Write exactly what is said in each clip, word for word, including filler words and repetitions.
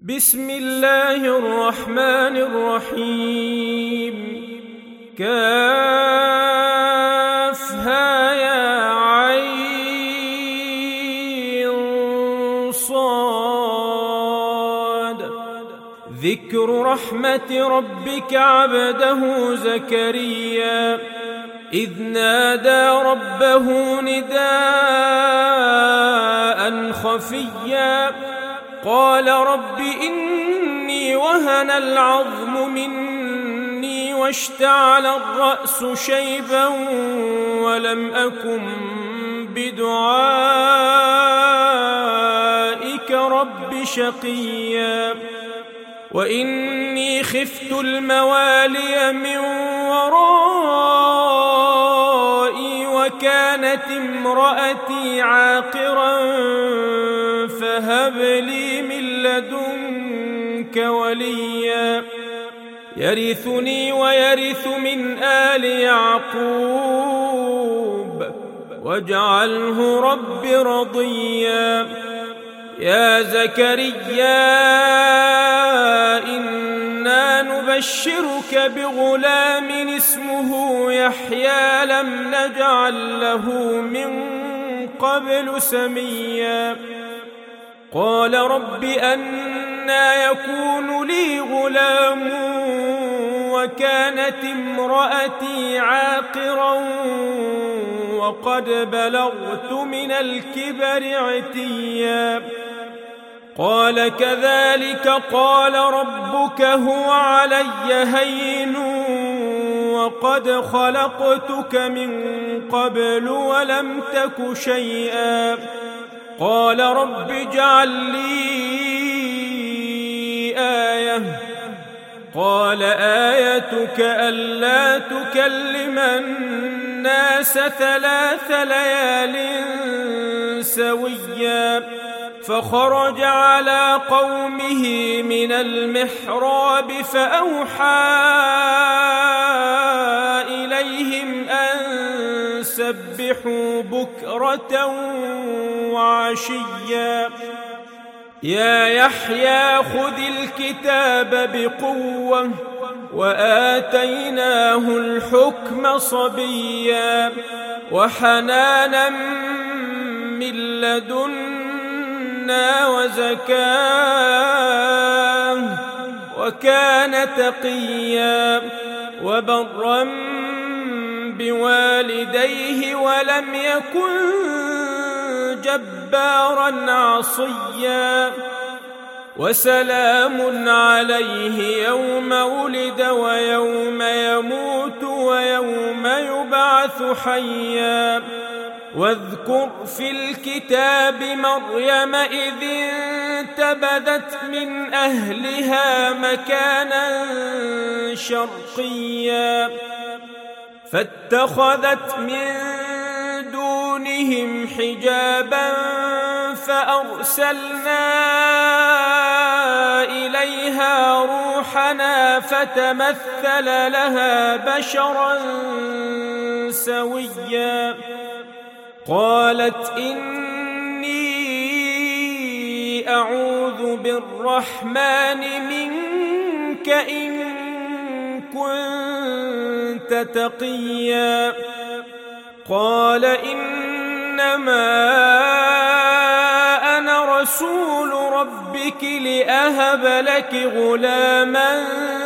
بسم الله الرحمن الرحيم. كافها يا عين صاد. ذكر رحمة ربك عبده زكريا إذ نادى ربه نداء خفيا قال رب إني وهن العظم مني واشتعل الرأس شيبا ولم أكن بدعائك رب شقيا وإني خفت الموالي من ورائي وكانت امرأتي عاقرا فهب لي من لدنك وليا يرثني ويرث من آل يعقوب واجعله رب رضيا. يا زكريا إنا نبشرك بغلام اسمه يحيى لم نجعل له من قبل سميا. قال رب أنى يكون لي غلام وكانت امرأتي عاقرا وقد بلغت من الكبر عتيا. قال كذلك قال ربك هو علي هين وقد خلقتك من قبل ولم تك شيئا. قال رب اجعل لي آية. قال آيتك ألا تكلم الناس ثلاث ليال سويا. فخرج على قومه من المحراب فأوحى إليهم أن سبحوا بكرة وعشيا. يا يحيى خذ الكتاب بقوة وآتيناه الحكم صبيا وحنانا من لدنا وزكاة وكان تقيا وبرا بوالديه ولم يكن جبارا عصيا. وسلام عليه يوم ولد ويوم يموت ويوم يبعث حيا. واذكر في الكتاب مريم إذ انتبذت من أهلها مكانا شرقيا فاتخذت من دونهم حجابا فأرسلنا إليها روحنا فتمثل لها بشرا سويا. قالت إني أعوذ بالرحمن منك إن كنت تقيا. قال إنما أنا رسول ربك لأهب لك غلاما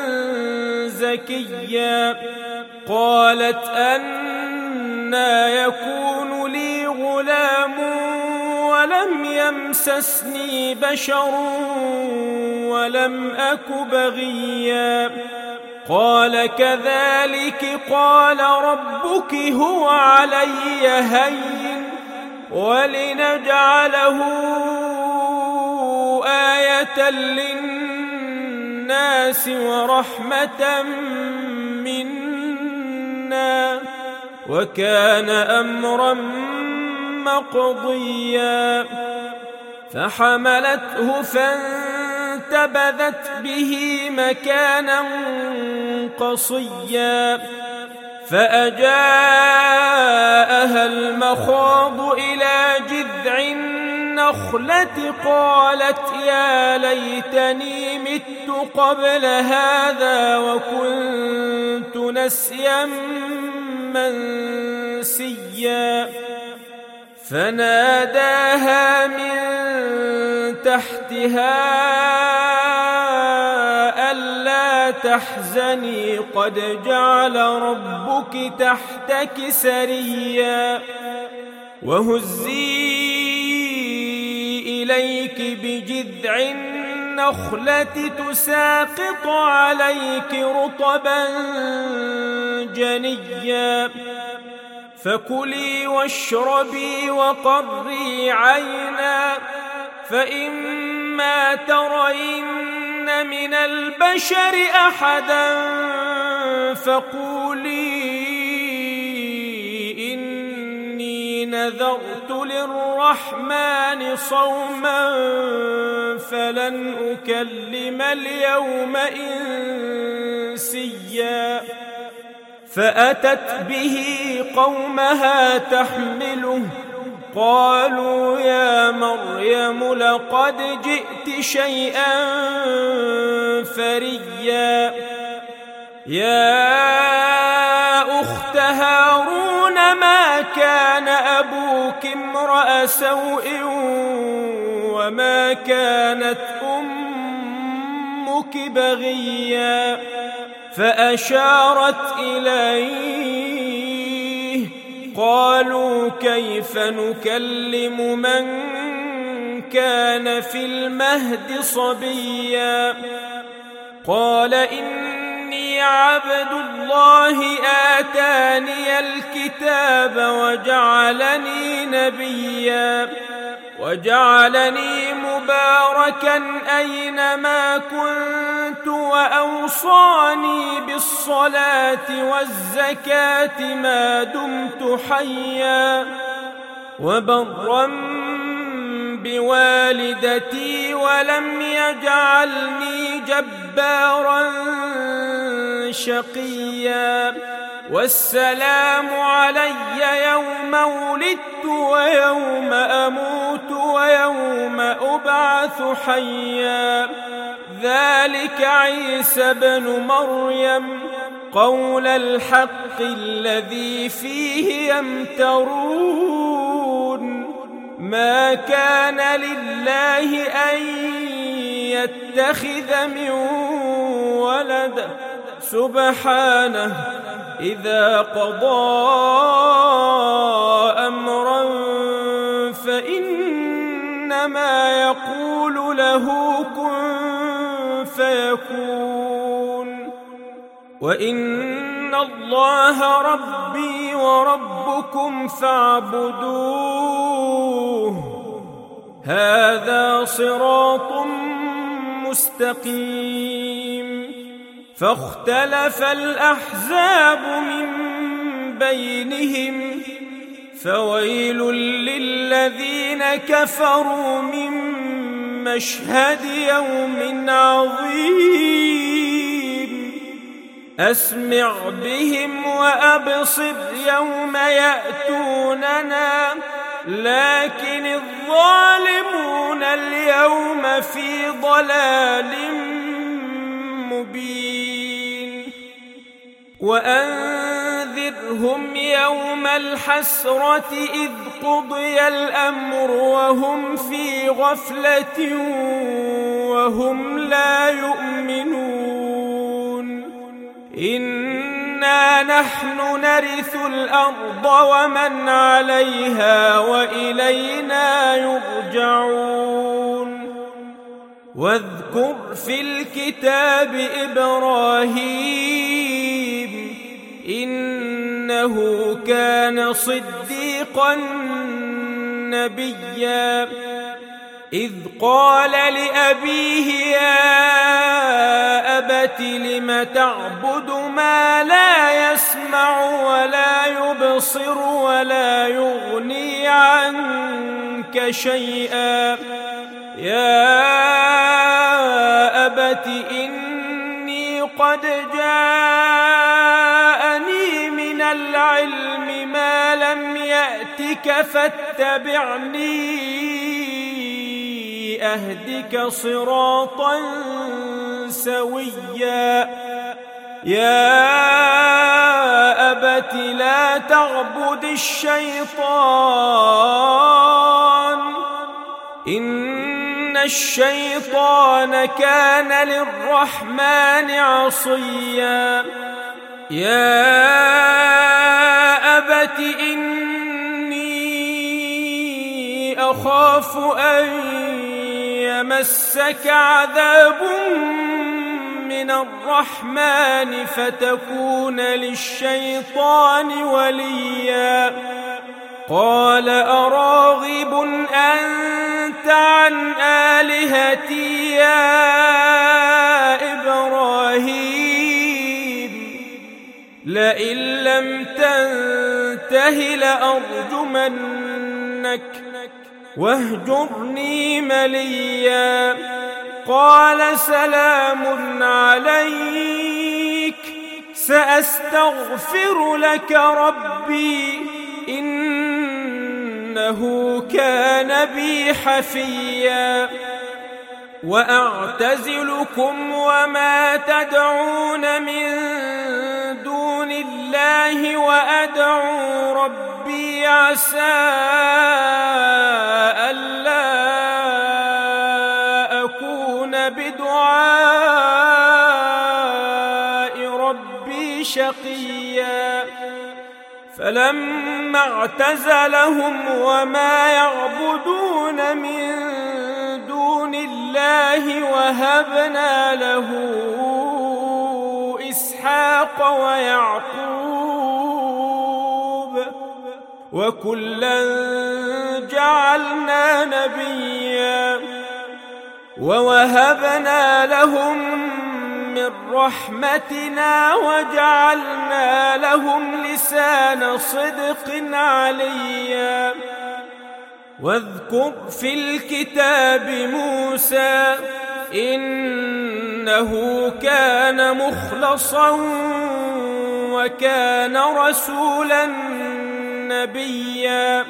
زكيا. قالت أنى يكون لي غلام ولم يمسسني بشر ولم أك بغيا. قال كذلك قال ربك هو علي هين ولنجعله آية للناس ورحمة منا وكان أمرا مقضيا. فحملته فانتبذت به مكانا قصيا فأجاءها المخاض إلى جذع النخلة قالت يا ليتني مت قبل هذا وكنت نسيا منسيا فناداها من تحتها ألا تحزني قد جعل ربك تحتك سريا وهزي إليك بجذع النخلة تساقط عليك رطبا جنيا فكلي واشربي وقري عينا فإما ترين من البشر أحدا فقولي إني نذرت للرحمن صوما فلن أكلم اليوم إنسيا فأتت به قومها تحمله قالوا يا مريم لقد جئت شيئا فريا يا أخت هارون ما كان أبوك امرأ سوء وما كانت أمك بغيا فأشارت إليه قالوا كيف نكلم من كان في المهد صبيا قال إني عبد الله آتاني الكتاب وجعلني نبيا وجعلني مباركا أينما كنت وأوصاني بالصلاة والزكاة ما دمت حيا وبرا بوالدتي ولم يجعلني جبارا شقيا والسلام علي يوم ولدت ويوم أموت ويوم أبعث حيا ذلك عيسى بن مريم قول الحق الذي فيه يمترون ما كان لله أن يتخذ من ولد سبحانه إذا قضى أمرا فإنما يقول له كن فيكون وإن الله ربي وربكم فاعبدوه هذا صراط مستقيم فاختلف الأحزاب من بينهم فويل للذين كفروا من مشهد يوم عظيم أسمع بهم وأبصر يوم يأتوننا لكن الظالمون اليوم في ضلال مبين وأنذرهم يوم الحسرة إذ قضي الأمر وهم في غفلة وهم لا يؤمنون إنا نحن نرث الأرض ومن عليها وإلينا يرجعون واذكر في الكتاب إبراهيم إنه كان صديقا نبيا إذ قال لأبيه يا أبت لم تعبد ما لا يسمع ولا يبصر ولا يغني عنك شيئا يا أبت إني قد جاءني من العلم ما لم يأتك فاتبعني أهدك صراطا سويا يا أبت لا تعبد الشيطان إن الشيطان كان للرحمن عصيا يا أبت إني أخاف أن يمسك عذاب من الرحمن فتكون للشيطان وليا قال أراغب أنت عن آلهتي يا إبراهيم لئن لم تنته لأرجمنك واهجرني مليا قال سلام عليك سأستغفر لك ربي إنه كان بي حفيا وأعتزلكم وما تدعون من دون الله وأدعو ربي عسى ألا أكون بدعاء ربي شقيا فلما اعتزلهم وما يعبدون من دون الله وهبنا له إسحاق ويعقوب وكلا جعلنا نبيا ووهبنا لهم من رحمتنا وجعلنا لهم لسان صدق عليا واذكر في الكتاب موسى إنه كان مخلصا وكان رسولا نبيا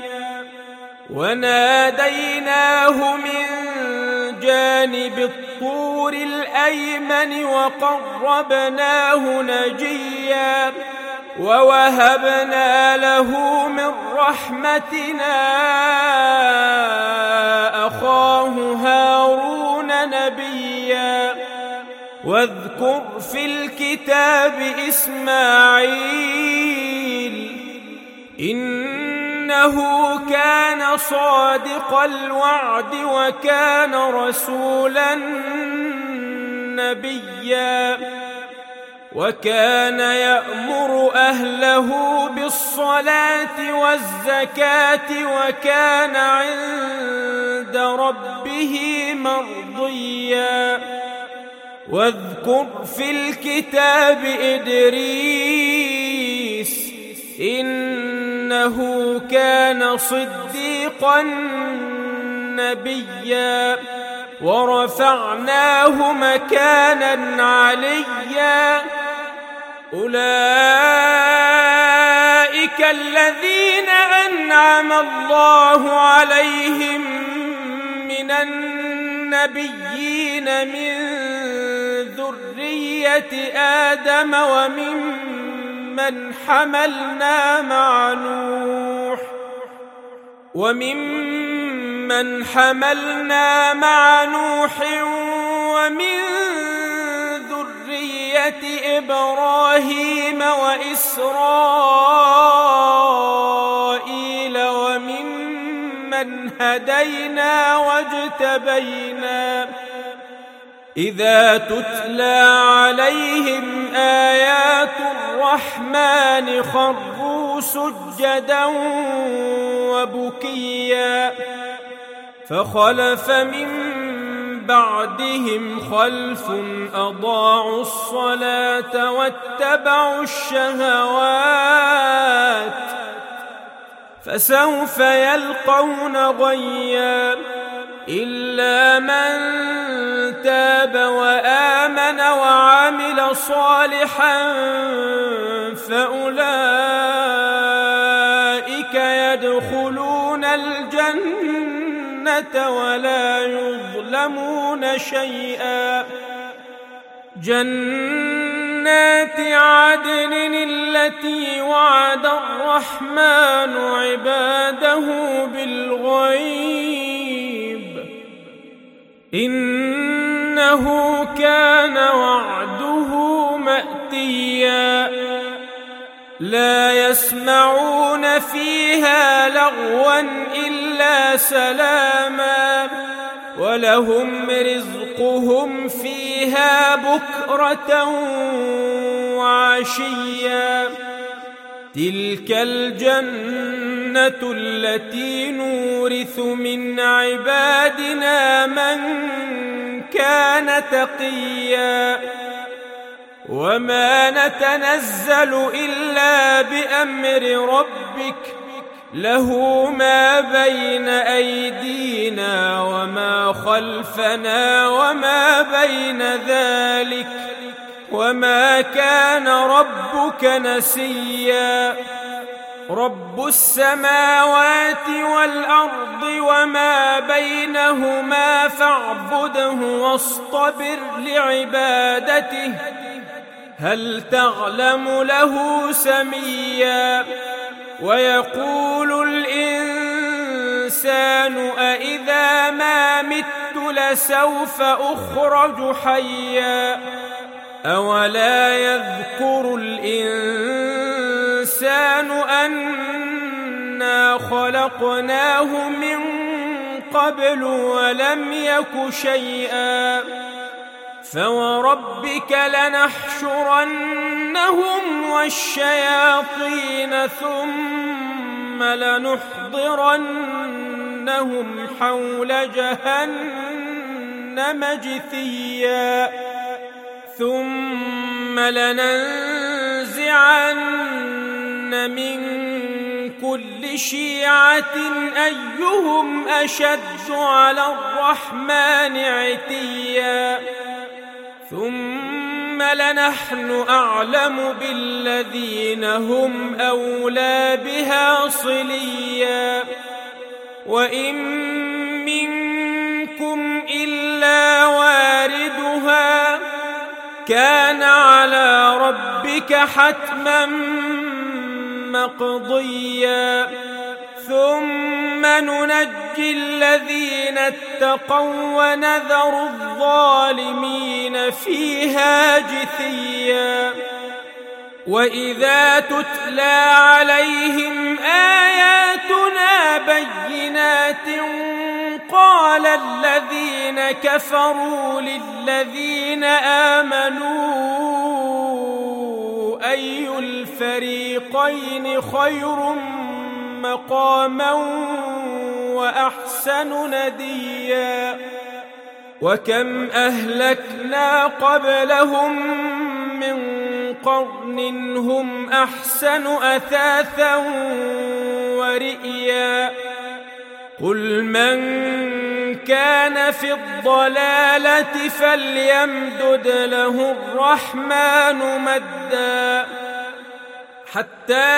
وناديناه من جانب الطور الأيمن وقربناه نجيا ووهبنا له من رحمتنا أخاه هارون نبيا واذكر في الكتاب إسماعيل إنه كان صادق الوعد وكان رسولا نبيا وكان يأمر أهله بالصلاة والزكاة وكان عند ربه مرضيا واذكر في الكتاب إدريس إنه كان صديقا نبيا ورفعناه مكانا عليا أولئك الذين أنعم الله عليهم من النبيين من ذرية آدم وممن حملنا مع نوح وممن حملنا مع نوح ومن ذرية إبراهيم وإسرائيل وممن هدينا واجتبينا إذا تتلى عليهم آيات الرحمن خروا سجدا وبكيا فخلف من بعدهم خلف أضاعوا الصلاة واتبعوا الشهوات فسوف يلقون غيا إلا من تاب وآمن وعمل صالحا فأولئك يدخلون الجنة ولا يظلمون يظلمون شيئا. جنات عدن التي وعد الرحمن عباده بالغيب إنه كان وعده مأتيا. لا يسمعون فيها لغوا إلا سلاما ولهم رزقهم فيها بكرة وعشيا. تلك الجنة التي نورث من عبادنا من كان تقيا. وما نتنزل إلا بأمر ربك له ما بين أيدينا وما خلفنا وما بين ذلك وما كان ربك نسيا. رب السماوات والأرض وما بينهما فاعبده واصطبر لعبادته هل تعلم له سميا. ويقول الإنسان أإذا ما مت لسوف أخرج حيا. أولا يذكر الإنسان أنا خلقناه من قبل ولم يك شيئا. فوربك لنحشرنهم والشياطين ثم لنحضرنهم حول جهنم جثيا. ثم لننزعن من كل شيعة أيهم أشد على الرحمن عتيا. ثم لنحن أعلم بالذين هم أولى بها صليا. وإن منكم إلا واردها كان على ربك حتما مقضيا. ثم ننجي الذين اتقوا ونذر الظالمين فيها جثيا. وإذا تتلى عليهم آياتنا بينات قال الذين كفروا للذين آمنوا أي الفريقين خير مقاما وأحسن نديا. وكم أهلكنا قبلهم من قرن هم أحسن أثاثا ورئيا. قل من كان في الضلالة فليمدد له الرحمن مدا حتى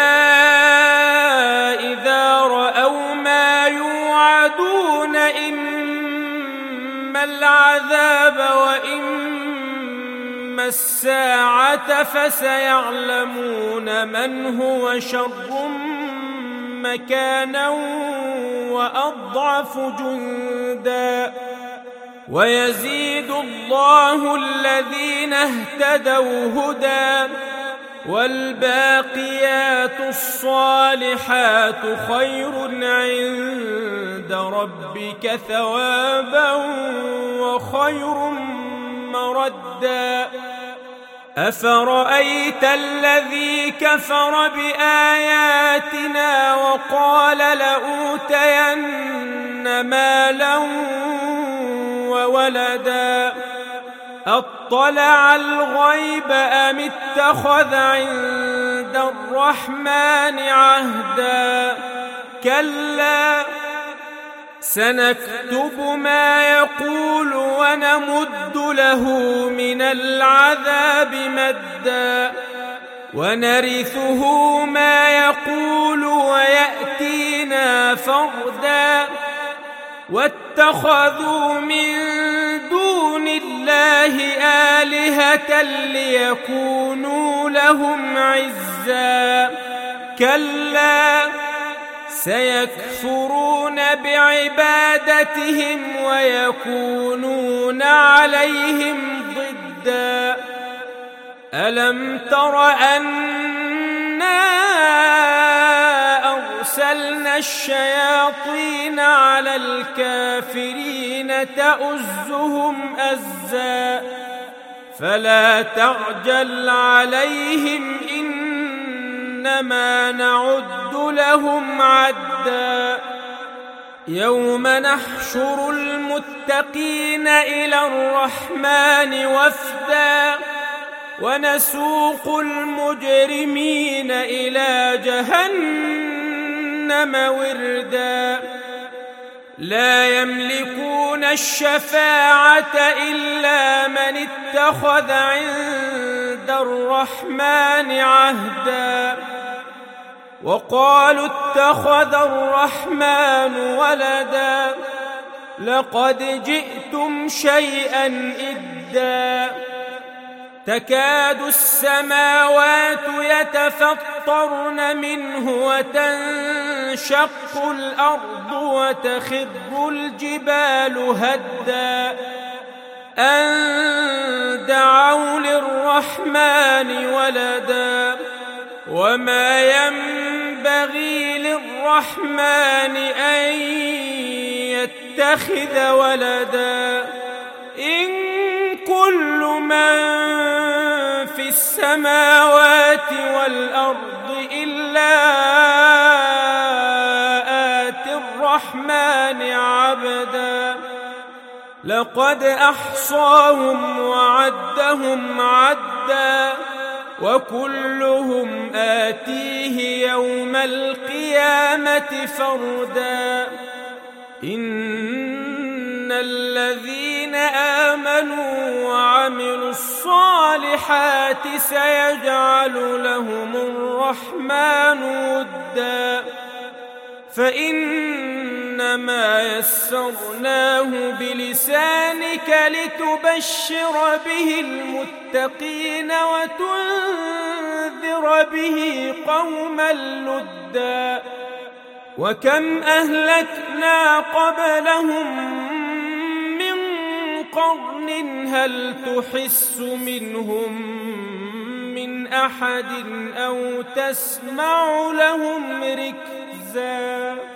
إذا رأوا ما يوعدون إما العذاب وإما الساعة فسيعلمون من هو شر مكانا وأضعف جندا. ويزيد الله الذين اهتدوا هدى والباقيات الصالحات خير عند ربك ثوابا وخير مردا. أفرأيت الذي كفر بآياتنا وقال لأوتين مالا وولدا أطلع الغيب أم اتخذ عند الرحمن عهدا كلا سنكتب ما يقول ونمد له من العذاب مدا ونرثه ما يقول ويأتينا فردا واتخذوا من الله آلهة ليكونوا لهم عزا كلا سيكفرون بعبادتهم ويكونون عليهم ضدا ألم تر أنا أرسلنا الشياطين على الكافرين تؤزهم أزا فلا تعجل عليهم إنما نعد لهم عدا يوم نحشر المتقين إلى الرحمن وفدا ونسوق المجرمين إلى جهنم وردا لا يملكون الشفاعة إلا من اتخذ عند الرحمن عهدا وقالوا اتخذ الرحمن ولدا لقد جئتم شيئا إدا تكاد السماوات يتفطرن منه وتنشق الأرض وتخر الجبال هدا أن دعوا للرحمن ولدا وما ينبغي للرحمن أن يتخذ ولدا إن كل من في السماوات والأرض إلا آتي الرحمن عبدا لقد أحصاهم وعدهم عدا وكلهم آتيه يوم القيامة فردا إن الذين آمنوا وعملوا الصالحات سيجعل لهم الرحمن ودا فإنما يسرناه بلسانك لتبشر به المتقين وتنذر به قوما لدا وكم أهلكنا قبلهم من قرن هل تحس منهم من أحد أو تسمع لهم ركزا